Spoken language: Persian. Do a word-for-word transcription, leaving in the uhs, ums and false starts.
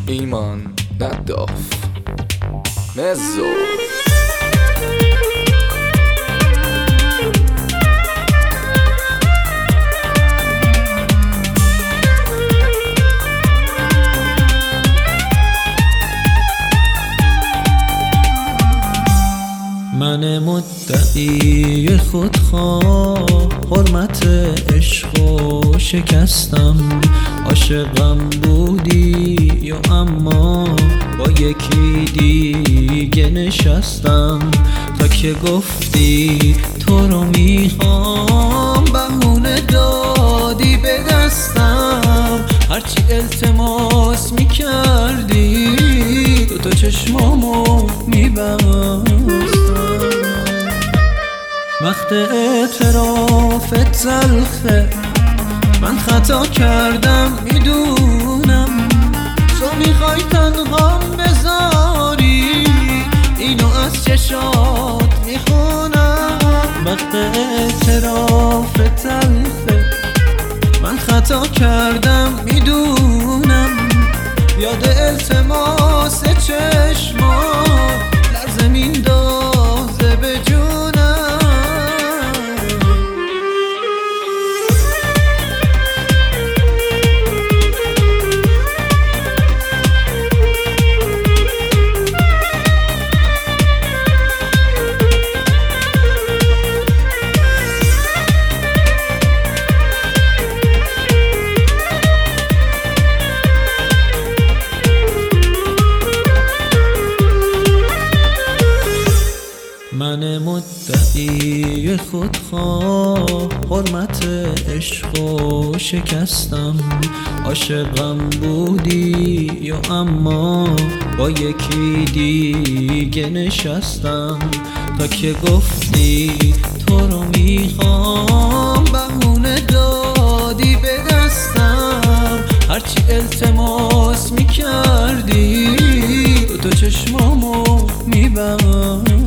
ایمان نداف مزو من مدعی خودخواه حرمت عشق و شکستم. عاشقم بودی یا اما با یکی دیگه نشستم. تا که گفتی تو رو میخوام بهونه دادی به دستم. هرچی التماس میکردی دو تا چشمامو میبستم. وقت اعترافت تلخه، من خطا کردم میدونم. تو میخوای تنهام بذاری اینو از چشات میخونم. وقت اعترافت تلخه، من خطا کردم میدونم. یاد التماس چشمات لرزه میندازه به جونم. من مدعی خودخواه حرمت عشق و شکستم. عاشقم بودی یا اما با یکی دیگه نشستم. تا که گفتی تو رو میخوام بهونه دادی به دستم. هرچی التماس میکردی دو تا چشمامو میبستم.